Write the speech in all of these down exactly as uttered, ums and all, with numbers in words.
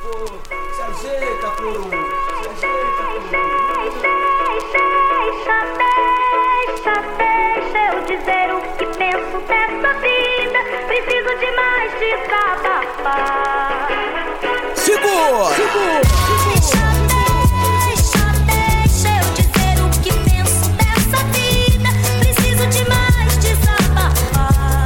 Pô, se ajeita por um, se ajeita por um. Deixa, deixa, deixa eu dizer o que penso dessa vida. Preciso de mais desabafar. Segura! Segura! Deixa, deixa, deixa eu dizer o que penso dessa vida. Preciso de mais desabafar.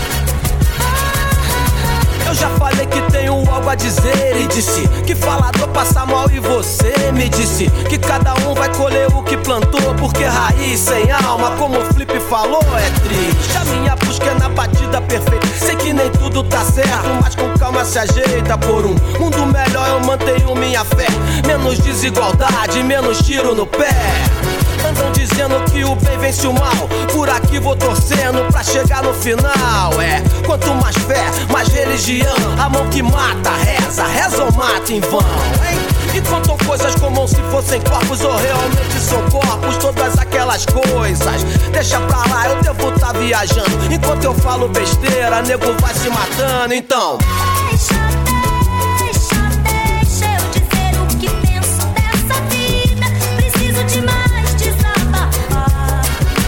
Eu já falei que tenho algo a dizer e disse que falador passa mal e você me disse que cada um vai colher o que plantou, porque raiz sem alma, como o Flip falou, é triste. A minha busca é na batida perfeita. Sei que nem tudo tá certo, mas com calma se ajeita por um mundo melhor. Eu mantenho minha fé, menos desigualdade, menos tiro no pé. Andam dizendo que o bem vence o mal, por aqui vou torcendo pra chegar no final. É, quanto mais fé, mais religião. A mão que mata, reza, reza ou mata em vão, hein? E contam coisas como se fossem corpos ou realmente são corpos, todas aquelas coisas. Deixa pra lá, eu devo tá viajando. Enquanto eu falo besteira, nego vai se matando, então Deixa, deixa, deixa eu dizer o que penso dessa vida. Preciso de mais desabafar.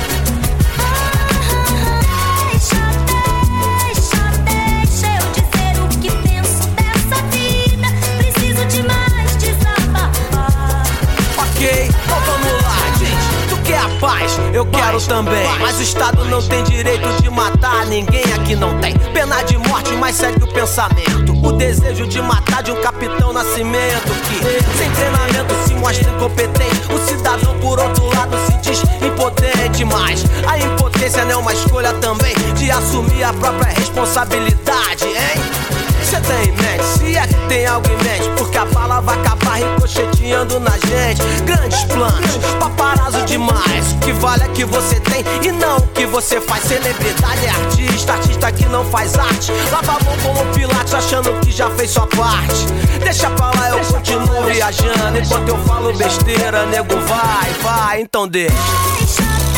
Deixa, deixa, deixa eu dizer o que penso dessa vida. Preciso de mais desabafar. ok, então vamos lá, gente. Tu quer a paz? Eu quero também. Mas o Estado não tem direito de matar ninguém, aqui não tem pena de morte, mas segue o pensamento. O desejo de matar de um Capitão Nascimento que, sem treinamento, se mostra incompetente. O cidadão, por outro lado, se diz impotente. Mas a impotência não é uma escolha também de assumir a própria responsabilidade, hein? Cê tem em mente, se é que tem algo em mente, porque a bala vai acabar ricocheteando na gente. Grandes planos, paparazzo demais. O que vale é que você tem e não o que você faz. Celebridade é artista, artista que não faz arte. Lava a mão como Pilates achando que já fez sua parte. Deixa pra lá, eu continuo viajando. Enquanto eu falo besteira, nego vai, vai, então deixa. Deixa,